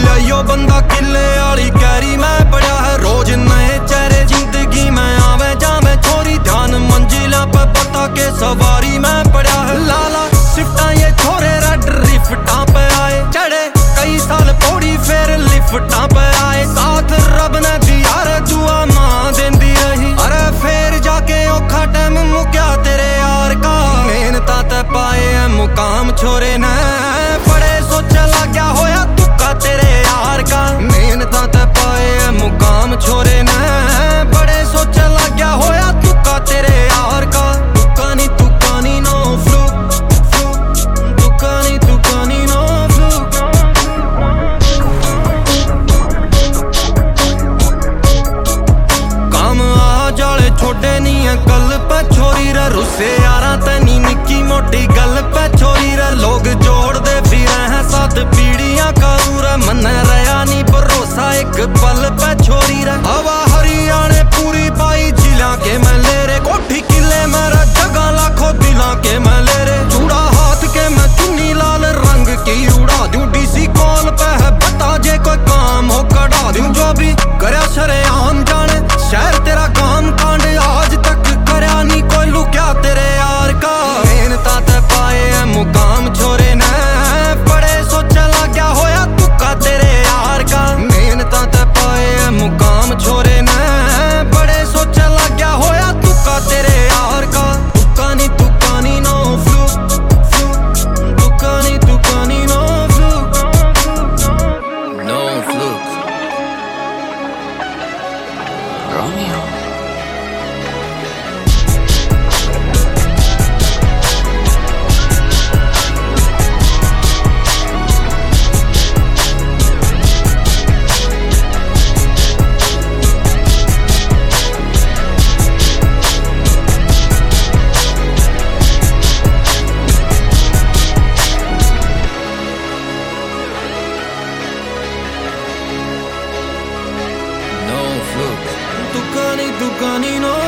लियाइयो बंदा किले वाली कैरी मैं पढ़िया है। रोज नए चेहरे जिंदगी में आवे जावे छोरी, ध्यान मंजिला पे पता के सवारी मैं पढ़िया है। लाला शिफ्टा ये छोरे रेड लिफ्टा पे आए, चढ़े कई साल पौड़ी फिर लिफ्टा पे आए। साथ रब ने दिया रे दुआ मां देंदी रही, अरे फिर जाके औखा टाइम मुक्या तेरे यार का। मेहनता ते पाए है मुकाम छोरे ने, बड़े सोच लाग्या होया तुक्का तेरे यार का। मेहनता ते पाए है मुकाम छोरे ने, बड़े सोच लाग्या होया तुक्का तेरे यार का। तुक्का नी नो फ्लूक फ्लूक, तुक्का नी नो फ्लूक। काम आ जाले छोड़े नी है कल पे छोरी रे, रुस्से यारा तनी निक्की मोटी गल पे छोरी रे। लोग जोड़ दे फिर हैं साथ पीढ़ियां करूं रे, मन रहा नी भरोसा एक पल पे छोरी रे। हवा हरियाणे पूरी पाई जिला के मैं ले रे, कोठी किले मेरा जगह लाखों दिला के मैं ले रे। चूड़ा हाथ के मैं चुन्नी लाल रंग की उड़ा दूं, डीसी कॉल पे है बता जे कोई काम हो कढ़ा दूं। जो भी करया शरेआम जाने शहर तेरा काम कांड, आज तक करया नी कोई लुक्या तेरे यार का। मेहनता ते पाए है मुकाम छोरे ने, बड़े सोच लाग्या होया तुक्का तेरे यार का। मेहनता ते पाए है मुकाम छोरे ने, बड़े सोच लाग्या होया तुक्का तेरे यार का। तुक्का नी नो फ्लूक फ्लूक, तुक्का नी no fluke no fluke. Romeo. Tucani, no